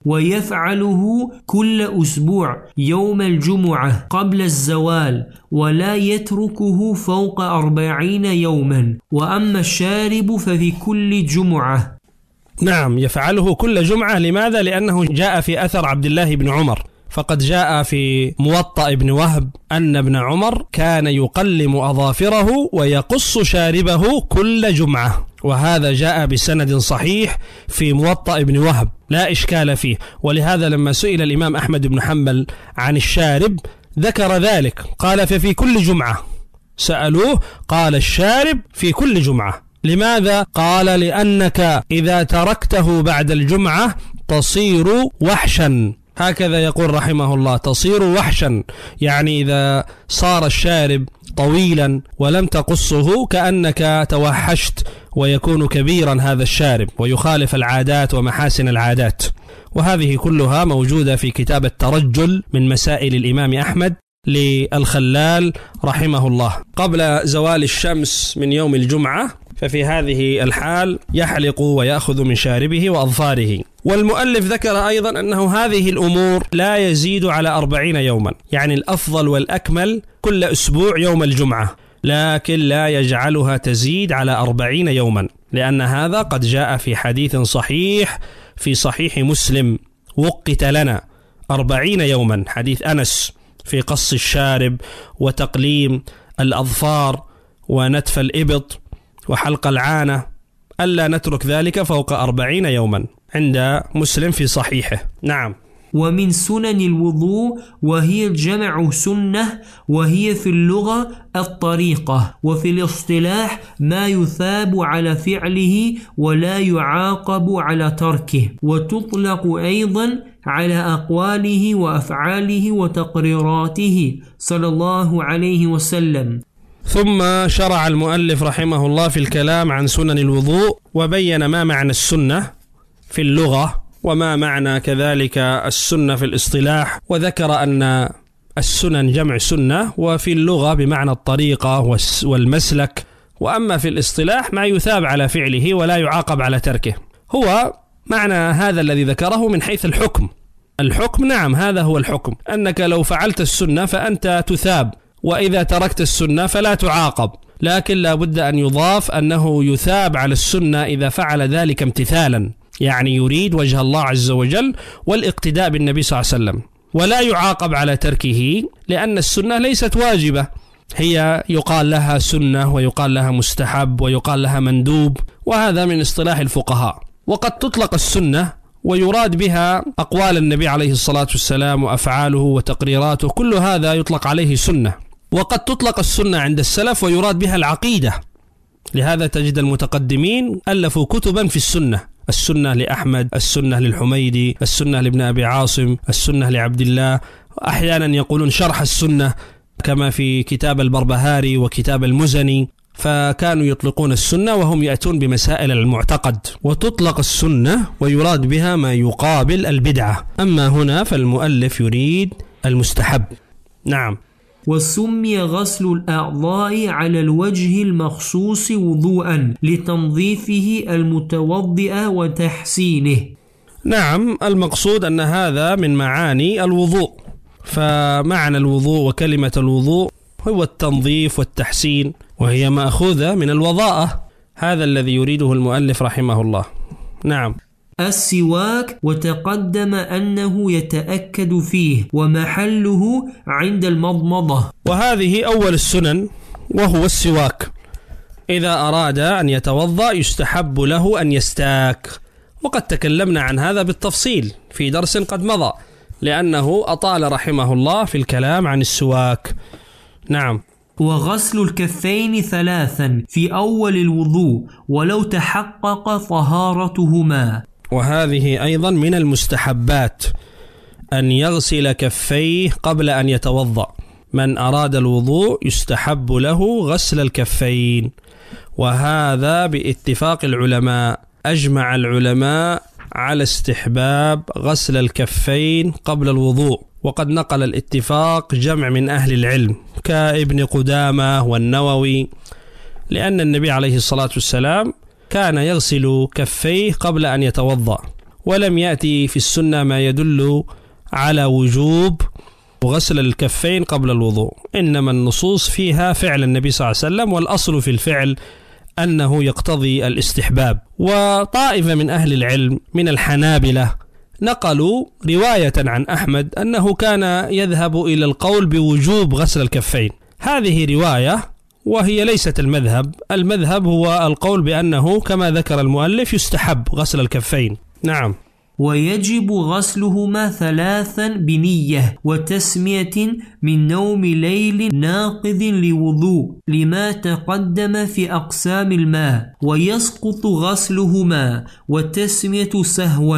ويفعله كل أسبوع يوم الجمعة قبل الزوال، ولا يتركه فوق أربعين يوما، وأما الشارب ففي كل جمعة. نعم، يفعله كل جمعة. لماذا؟ لأنه جاء في أثر عبد الله بن عمر، فقد جاء في موطأ ابن وهب أن ابن عمر كان يقلم أظافره ويقص شاربه كل جمعة، وهذا جاء بسند صحيح في موطأ ابن وهب لا إشكال فيه. ولهذا لما سئل الإمام أحمد بن حنبل عن الشارب ذكر ذلك، قال: ففي كل جمعة. سألوه قال: الشارب في كل جمعة. لماذا؟ قال: لأنك إذا تركته بعد الجمعة تصير وحشا، هكذا يقول رحمه الله، تصير وحشا، يعني إذا صار الشارب طويلا ولم تقصه كأنك توحشت، ويكون كبيرا هذا الشارب ويخالف العادات ومحاسن العادات. وهذه كلها موجودة في كتاب الترجل من مسائل الإمام أحمد للخلال رحمه الله. قبل زوال الشمس من يوم الجمعة ففي هذه الحال يحلق ويأخذ من شاربه وأظفاره. والمؤلف ذكر أيضا أنه هذه الأمور لا يزيد على أربعين يوما، يعني الأفضل والأكمل كل أسبوع يوم الجمعة، لكن لا يجعلها تزيد على أربعين يوما، لأن هذا قد جاء في حديث صحيح في صحيح مسلم وقت لنا أربعين يوما، حديث أنس في قص الشارب وتقليم الأظفار ونتف الإبط وحلق العانة، ألا نترك ذلك فوق أربعين يوما، عند مسلم في صحيحه. نعم. ومن سنن الوضوء، وهي الجمع سنة، وهي في اللغة الطريقة، وفي الاصطلاح ما يثاب على فعله ولا يعاقب على تركه، وتطلق أيضا على أقواله وأفعاله وتقريراته صلى الله عليه وسلم. ثم شرع المؤلف رحمه الله في الكلام عن سنن الوضوء، وبين ما معنى السنة في اللغة وما معنى كذلك السنة في الاصطلاح، وذكر أن السنن جمع سنة، وفي اللغة بمعنى الطريقة والمسلك، وأما في الاصطلاح ما يثاب على فعله ولا يعاقب على تركه. هو معنى هذا الذي ذكره من حيث الحكم. الحكم نعم هذا هو الحكم، أنك لو فعلت السنة فأنت تثاب، وإذا تركت السنة فلا تعاقب، لكن لا بد أن يضاف أنه يثاب على السنة إذا فعل ذلك امتثالا، يعني يريد وجه الله عز وجل والاقتداء بالنبي صلى الله عليه وسلم، ولا يعاقب على تركه، لأن السنة ليست واجبة، هي يقال لها سنة ويقال لها مستحب ويقال لها مندوب، وهذا من اصطلاح الفقهاء. وقد تطلق السنة ويراد بها أقوال النبي عليه الصلاة والسلام وأفعاله وتقريراته، كل هذا يطلق عليه سنة. وقد تطلق السنة عند السلف ويراد بها العقيدة، لهذا تجد المتقدمين ألفوا كتبا في السنة، السنة لأحمد، السنة للحميدي، السنة لابن أبي عاصم، السنة لعبد الله، أحيانا يقولون شرح السنة كما في كتاب البربهاري وكتاب المزني، فكانوا يطلقون السنة وهم يأتون بمسائل المعتقد. وتطلق السنة ويراد بها ما يقابل البدعة، أما هنا فالمؤلف يريد المستحب. نعم. وسمي غسل الأعضاء على الوجه المخصوص وضوءا لتنظيفه المتوضئ وتحسينه. نعم، المقصود أن هذا من معاني الوضوء، فمعنى الوضوء وكلمة الوضوء هو التنظيف والتحسين، وهي مأخوذة من الوضاءة، هذا الذي يريده المؤلف رحمه الله. نعم. السواك، وتقدم أنه يتأكد فيه ومحله عند المضمضة، وهذه أول السنن وهو السواك. إذا أراد أن يتوضأ يستحب له أن يستاك، وقد تكلمنا عن هذا بالتفصيل في درس قد مضى، لأنه أطال رحمه الله في الكلام عن السواك. نعم. وغسل الكفين ثلاثا في أول الوضوء ولو تحقق طهارتهما، وهذه أيضا من المستحبات أن يغسل كفيه قبل أن يتوضأ. من أراد الوضوء يستحب له غسل الكفين، وهذا باتفاق العلماء، أجمع العلماء على استحباب غسل الكفين قبل الوضوء، وقد نقل الاتفاق جمع من أهل العلم كابن قدامة والنووي، لأن النبي عليه الصلاة والسلام كان يغسل كفيه قبل أن يتوضأ، ولم يأتي في السنة ما يدل على وجوب غسل الكفين قبل الوضوء، إنما النصوص فيها فعل النبي صلى الله عليه وسلم، والأصل في الفعل أنه يقتضي الاستحباب. وطائفة من أهل العلم من الحنابلة نقلوا رواية عن أحمد أنه كان يذهب إلى القول بوجوب غسل الكفين، هذه رواية وهي ليست المذهب، المذهب هو القول بأنه كما ذكر المؤلف يستحب غسل الكفين. نعم. ويجب غسلهما ثلاثا بنية وتسمية من نوم ليل ناقض لوضوء لما تقدم في أقسام الماء، ويسقط غسلهما وتسمية سهوا،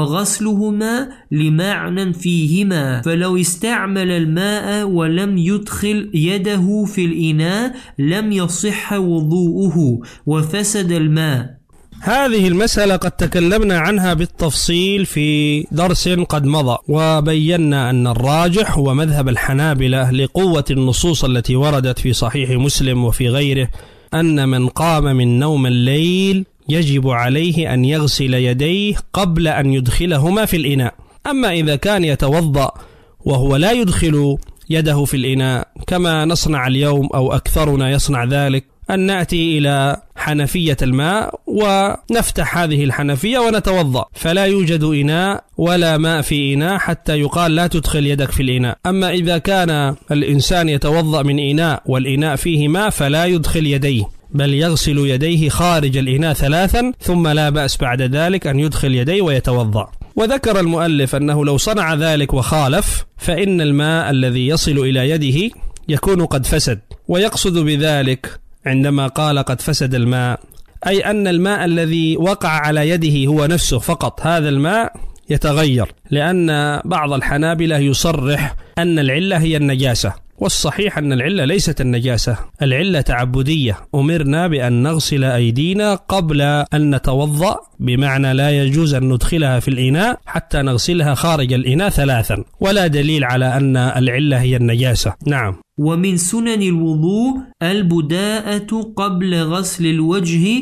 وغسلهما لمعنى فيهما، فلو استعمل الماء ولم يدخل يده في الإناء لم يصح وضوءه وفسد الماء. هذه المسألة قد تكلمنا عنها بالتفصيل في درس قد مضى، وبينا أن الراجح هو مذهب الحنابلة لقوة النصوص التي وردت في صحيح مسلم وفي غيره، أن من قام من نوم الليل يجب عليه أن يغسل يديه قبل أن يدخلهما في الإناء. أما إذا كان يتوضأ وهو لا يدخل يده في الإناء كما نصنع اليوم أو أكثرنا يصنع ذلك، أن نأتي إلى حنفية الماء ونفتح هذه الحنفية ونتوضأ، فلا يوجد إناء ولا ماء في إناء حتى يقال لا تدخل يدك في الإناء. أما إذا كان الإنسان يتوضأ من إناء والإناء فيه ماء فلا يدخل يديه، بل يغسل يديه خارج الإناء ثلاثا، ثم لا بأس بعد ذلك أن يدخل يديه ويتوضأ. وذكر المؤلف أنه لو صنع ذلك وخالف فإن الماء الذي يصل إلى يده يكون قد فسد، ويقصد بذلك عندما قال قد فسد الماء أي أن الماء الذي وقع على يده هو نفسه فقط، هذا الماء يتغير، لأن بعض الحنابلة يصرح أن العلة هي النجاسة، والصحيح أن العلة ليست النجاسة، العلة تعبدية، أمرنا بأن نغسل أيدينا قبل أن نتوضأ، بمعنى لا يجوز أن ندخلها في الإناء حتى نغسلها خارج الإناء ثلاثا، ولا دليل على أن العلة هي النجاسة. نعم. ومن سنن الوضوء البداءة قبل غسل الوجه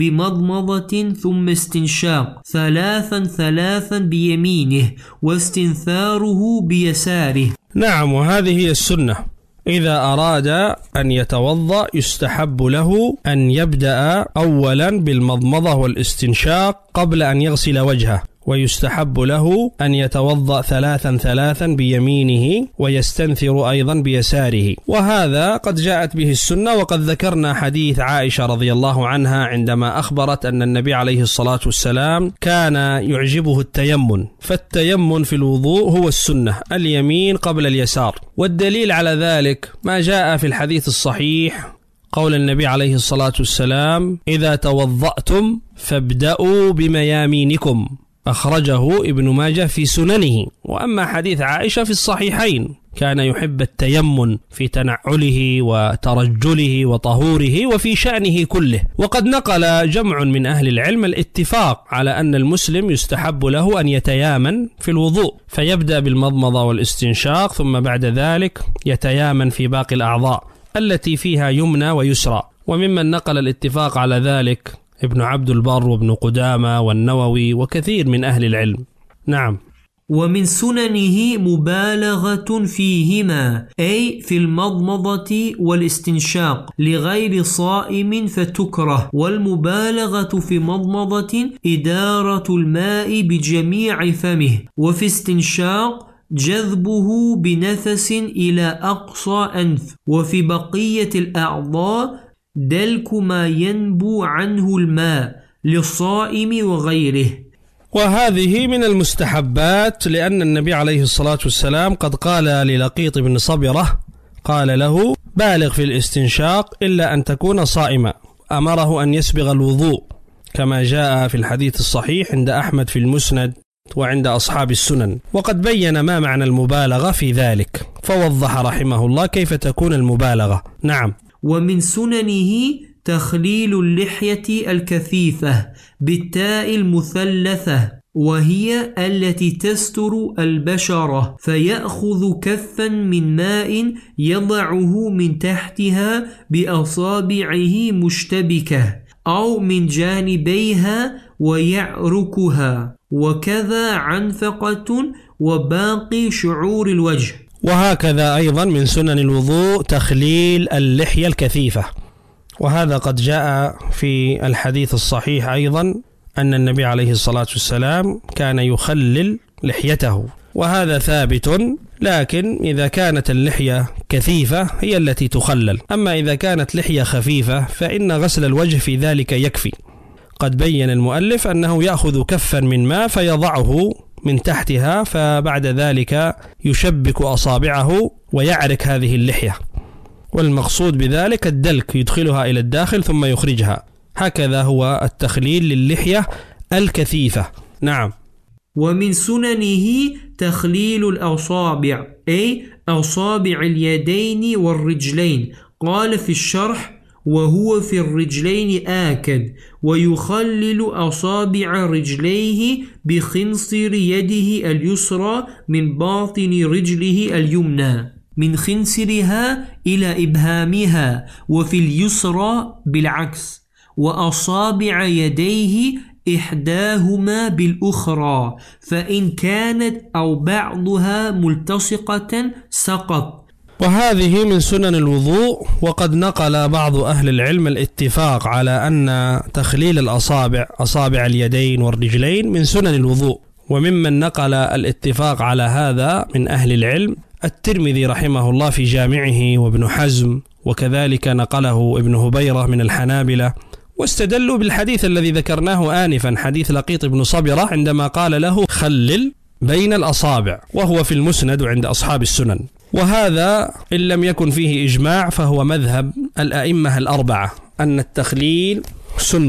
بمضمضة ثم استنشاق ثلاثا ثلاثا بيمينه واستنثاره بيساره. نعم، وهذه هي السنة. إذا أراد أن يتوضأ يستحب له أن يبدأ أولا بالمضمضة والاستنشاق قبل أن يغسل وجهه، ويستحب له أن يتوضأ ثلاثا ثلاثا بيمينه ويستنثر أيضا بيساره، وهذا قد جاءت به السنة. وقد ذكرنا حديث عائشة رضي الله عنها عندما أخبرت أن النبي عليه الصلاة والسلام كان يعجبه التيمن، فالتيمن في الوضوء هو السنة، اليمين قبل اليسار. والدليل على ذلك ما جاء في الحديث الصحيح قول النبي عليه الصلاة والسلام: إذا توضأتم فابدأوا بميامينكم، أخرجه ابن ماجه في سننه. وأما حديث عائشة في الصحيحين، كان يحب التيمن في تنعله وترجله وطهوره وفي شأنه كله. وقد نقل جمع من أهل العلم الاتفاق على أن المسلم يستحب له أن يتيامن في الوضوء، فيبدأ بالمضمضة والاستنشاق، ثم بعد ذلك يتيامن في باقي الأعضاء التي فيها يمنى ويسرى. وممن نقل الاتفاق على ذلك ابن عبد البر وابن قدامة والنووي وكثير من أهل العلم. نعم. ومن سننه مبالغة فيهما، أي في المضمضة والاستنشاق لغير صائم فتكره، والمبالغة في مضمضة إدارة الماء بجميع فمه، وفي استنشاق جذبه بنفس إلى أقصى أنف، وفي بقية الأعضاء دلك ما ينبو عنه الماء للصائم وغيره. وهذه من المستحبات، لأن النبي عليه الصلاة والسلام قد قال للقيط بن صبرة، قال له: بالغ في الاستنشاق إلا أن تكون صائما، أمره أن يسبغ الوضوء كما جاء في الحديث الصحيح عند أحمد في المسند وعند أصحاب السنن. وقد بين ما معنى المبالغة في ذلك، فوضح رحمه الله كيف تكون المبالغة. نعم. ومن سننه تخليل اللحية الكثيفة بالتاء المثلثة، وهي التي تستر البشرة، فيأخذ كفا من ماء يضعه من تحتها بأصابعه مشتبكة أو من جانبيها ويعركها، وكذا عنفقة وباقي شعور الوجه. وهكذا أيضا من سنن الوضوء تخليل اللحية الكثيفة، وهذا قد جاء في الحديث الصحيح أيضا أن النبي عليه الصلاة والسلام كان يخلل لحيته، وهذا ثابت. لكن إذا كانت اللحية كثيفة هي التي تخلل، أما إذا كانت لحية خفيفة فإن غسل الوجه في ذلك يكفي. قد بين المؤلف أنه يأخذ كفا من ماء فيضعه من تحتها، فبعد ذلك يشبك أصابعه ويعرك هذه اللحية، والمقصود بذلك الدلك، يدخلها إلى الداخل ثم يخرجها. هكذا هو التخليل للحية الكثيفة. نعم. ومن سننه تخليل الأصابع، أي أصابع اليدين والرجلين. قال في الشرح: وهو في الرجلين آكد، ويخلل أصابع رجليه بخنصر يده اليسرى من باطن رجله اليمنى، من خنصرها إلى إبهامها، وفي اليسرى بالعكس، وأصابع يديه إحداهما بالأخرى، فإن كانت أو بعضها ملتصقة سقط. وهذه من سنن الوضوء. وقد نقل بعض أهل العلم الاتفاق على أن تخليل الأصابع، أصابع اليدين والرجلين، من سنن الوضوء. وممن نقل الاتفاق على هذا من أهل العلم الترمذي رحمه الله في جامعه، وابن حزم، وكذلك نقله ابن هبيرة من الحنابلة، واستدلوا بالحديث الذي ذكرناه آنفا، حديث لقيط بن صبرة عندما قال له: خلل بين الأصابع، وهو في المسند عند أصحاب السنن. وهذا إن لم يكن فيه إجماع فهو مذهب الأئمة الأربعة، أن التخليل سنة.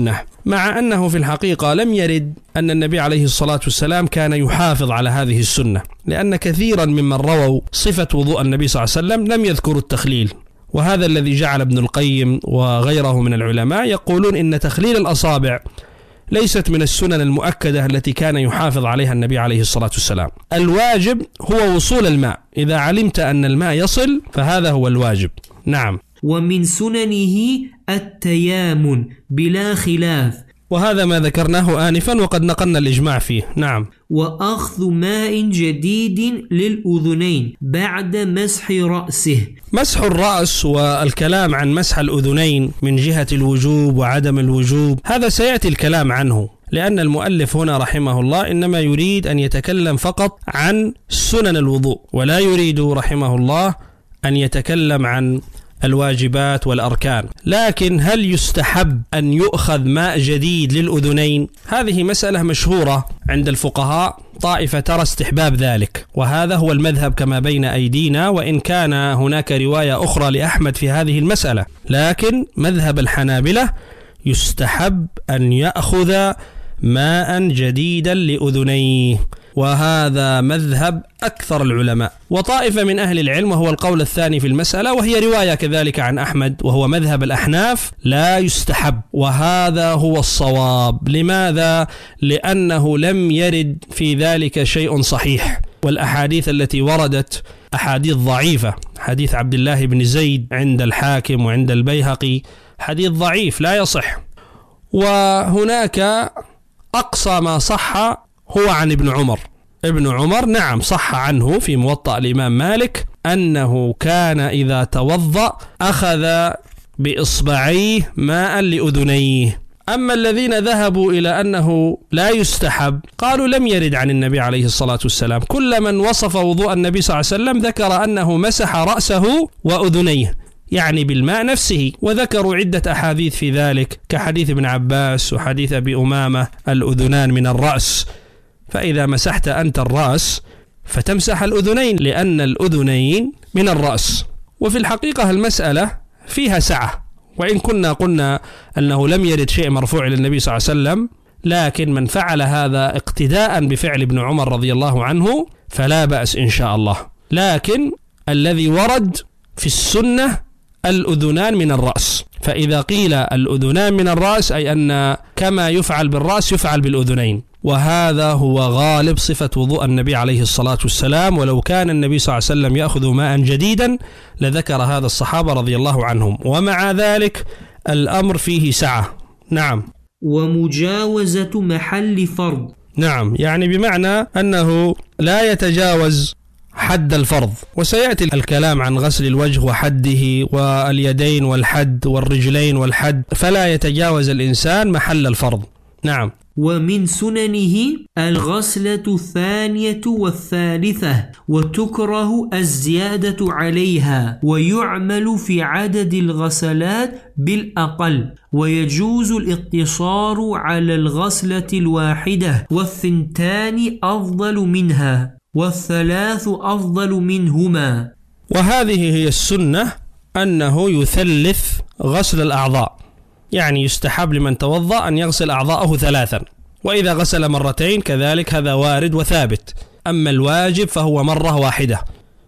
مع أنه في الحقيقة لم يرد أن النبي عليه الصلاة والسلام كان يحافظ على هذه السنة، لأن كثيرا ممن رووا صفة وضوء النبي صلى الله عليه وسلم لم يذكروا التخليل، وهذا الذي جعل ابن القيم وغيره من العلماء يقولون إن تخليل الأصابع ليست من السنن المؤكدة التي كان يحافظ عليها النبي عليه الصلاة والسلام. الواجب هو وصول الماء، إذا علمت أن الماء يصل فهذا هو الواجب. نعم. ومن سننه التيامن بلا خلاف، وهذا ما ذكرناه آنفا وقد نقلنا الإجماع فيه. نعم. وأخذ ماء جديد للأذنين بعد مسح رأسه. مسح الرأس والكلام عن مسح الأذنين من جهة الوجوب وعدم الوجوب هذا سيأتي الكلام عنه، لأن المؤلف هنا رحمه الله إنما يريد أن يتكلم فقط عن سنن الوضوء، ولا يريد رحمه الله أن يتكلم عن الواجبات والأركان. لكن هل يستحب أن يؤخذ ماء جديد للأذنين؟ هذه مسألة مشهورة عند الفقهاء، طائفة ترى استحباب ذلك، وهذا هو المذهب كما بين أيدينا، وإن كان هناك رواية أخرى لأحمد في هذه المسألة، لكن مذهب الحنابلة يستحب أن يأخذ ماء جديدا لأذنيه، وهذا مذهب أكثر العلماء. وطائفة من أهل العلم وهو القول الثاني في المسألة، وهي رواية كذلك عن أحمد وهو مذهب الأحناف، لا يستحب، وهذا هو الصواب. لماذا؟ لأنه لم يرد في ذلك شيء صحيح، والأحاديث التي وردت أحاديث ضعيفة. حديث عبد الله بن زيد عند الحاكم وعند البيهقي حديث ضعيف لا يصح. وهناك أقصى ما صح هو عن ابن عمر. ابن عمر نعم صح عنه في موطأ الإمام مالك أنه كان إذا توضأ أخذ بإصبعيه ماء لأذنيه. أما الذين ذهبوا إلى أنه لا يستحب قالوا لم يرد عن النبي عليه الصلاة والسلام. كل من وصف وضوء النبي صلى الله عليه وسلم ذكر أنه مسح رأسه وأذنيه، يعني بالماء نفسه، وذكروا عدة أحاديث في ذلك كحديث ابن عباس وحديث أبي أمامة الأذنان من الرأس، فإذا مسحت أنت الرأس فتمسح الأذنين لأن الأذنين من الرأس. وفي الحقيقة المسألة فيها سعة، وإن كنا قلنا أنه لم يرد شيء مرفوع للنبي صلى الله عليه وسلم، لكن من فعل هذا اقتداء بفعل ابن عمر رضي الله عنه فلا بأس إن شاء الله. لكن الذي ورد في السنة الأذنان من الرأس، فإذا قيل الأذنان من الرأس أي أن كما يفعل بالرأس يفعل بالأذنين، وهذا هو غالب صفة وضوء النبي عليه الصلاة والسلام. ولو كان النبي صلى الله عليه وسلم يأخذ ماء جديدا لذكر هذا الصحابة رضي الله عنهم، ومع ذلك الأمر فيه سعة. نعم. ومجاوزة محل فرض، نعم، يعني بمعنى أنه لا يتجاوز حد الفرض، وسيأتي الكلام عن غسل الوجه وحده واليدين والحد والرجلين والحد، فلا يتجاوز الإنسان محل الفرض. نعم. ومن سننه الغسلة الثانية والثالثة، وتكره الزيادة عليها، ويعمل في عدد الغسلات بالأقل، ويجوز الاقتصار على الغسلة الواحدة، والثنتان أفضل منها، والثلاث أفضل منهما. وهذه هي السنة، أنه يثلث غسل الأعضاء، يعني يستحب لمن توضأ أن يغسل أعضاءه ثلاثا، وإذا غسل مرتين كذلك هذا وارد وثابت. أما الواجب فهو مرة واحدة،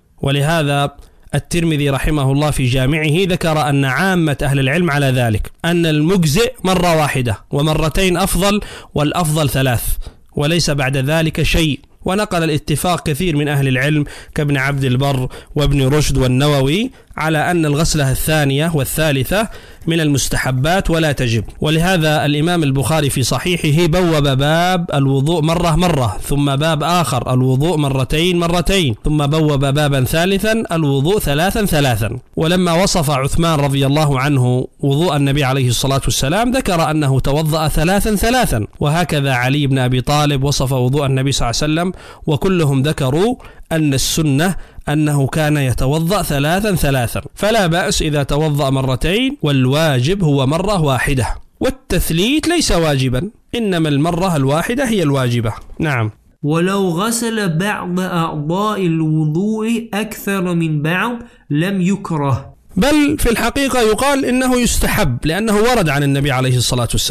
ولهذا الترمذي رحمه الله في جامعه ذكر أن عامة أهل العلم على ذلك، أن المجزئ مرة واحدة، ومرتين أفضل، والأفضل ثلاث، وليس بعد ذلك شيء. ونقل الاتفاق كثير من أهل العلم كابن عبد البر وابن رشد والنووي على أن الغسلة الثانية والثالثة من المستحبات ولا تجب. ولهذا الإمام البخاري في صحيحه بوب باب الوضوء مرة مرة، ثم باب آخر الوضوء مرتين مرتين، ثم بوب بابا ثالثا الوضوء ثلاثا ثلاثا. ولما وصف عثمان رضي الله عنه وضوء النبي عليه الصلاة والسلام ذكر أنه توضأ ثلاثا ثلاثا، وهكذا علي بن أبي طالب وصف وضوء النبي صلى الله عليه وسلم، وكلهم ذكروا أن السنة أنه كان يتوضأ ثلاثا ثلاثا، فلا بأس إذا توضأ مرتين، والواجب هو مرة واحدة. والتثليث ليس واجبا، إنما المرة الواحدة هي الواجبة. نعم. ولو غسل بعض أعضاء الوضوء أكثر من بعض لم يكره، بل في الحقيقة يقال إنه يستحب، لأنه ورد عن النبي عليه الصلاة والسلام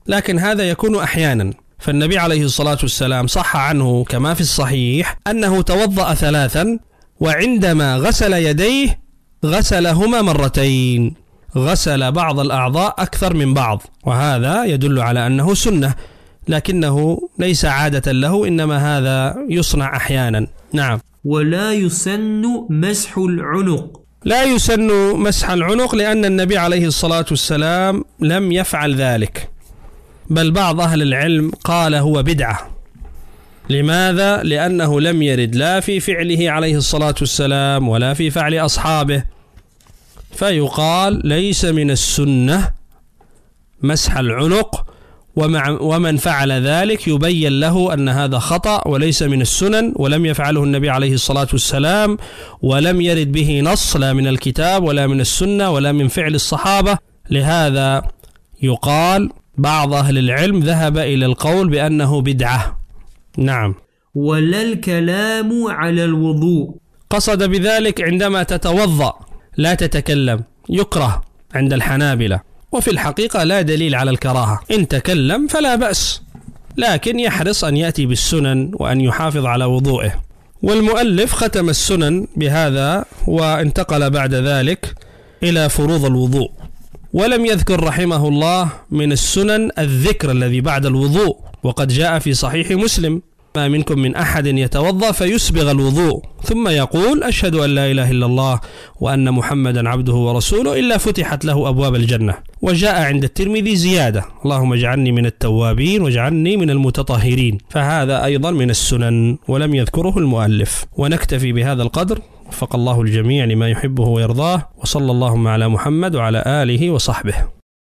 لكن هذا يكون أحيانا. فالنبي عليه الصلاة والسلام صح عنه كما في الصحيح أنه توضأ ثلاثا، وعندما غسل يديه غسلهما مرتين، غسل بعض الأعضاء أكثر من بعض، وهذا يدل على أنه سنة، لكنه ليس عادة له، إنما هذا يصنع أحيانا. نعم. ولا يسن مسح العنق. لا يسن مسح العنق لأن النبي عليه الصلاة والسلام لم يفعل ذلك، بل بعض أهل العلم قال هو بدعة. لماذا؟ لأنه لم يرد لا في فعله عليه الصلاة والسلام ولا في فعل أصحابه، فيقال ليس من السنة مسح العنق، ومن فعل ذلك يبين له أن هذا خطأ وليس من السنن، ولم يفعله النبي عليه الصلاة والسلام، ولم يرد به نص لا من الكتاب ولا من السنة ولا من فعل الصحابة. لهذا يقال بعض أهل العلم ذهب إلى القول بأنه بدعة. نعم. ولا الكلام على الوضوء. قصد بذلك عندما تتوضأ لا تتكلم، يكره عند الحنابلة، وفي الحقيقة لا دليل على الكراهة، إن تكلم فلا بأس، لكن يحرص أن يأتي بالسنن وأن يحافظ على وضوئه. والمؤلف ختم السنن بهذا وانتقل بعد ذلك إلى فروض الوضوء، ولم يذكر رحمه الله من السنن الذكر الذي بعد الوضوء، وقد جاء في صحيح مسلم: ما منكم من أحد يتوضأ فيسبغ الوضوء ثم يقول أشهد أن لا إله إلا الله وأن محمدا عبده ورسوله إلا فتحت له أبواب الجنة. وجاء عند الترمذي زيادة: اللهم اجعلني من التوابين واجعلني من المتطهرين، فهذا أيضا من السنن ولم يذكره المؤلف. ونكتفي بهذا القدر، وفق الله الجميع لما يحبه ويرضاه، وصلى اللهم على محمد وعلى آله وصحبه.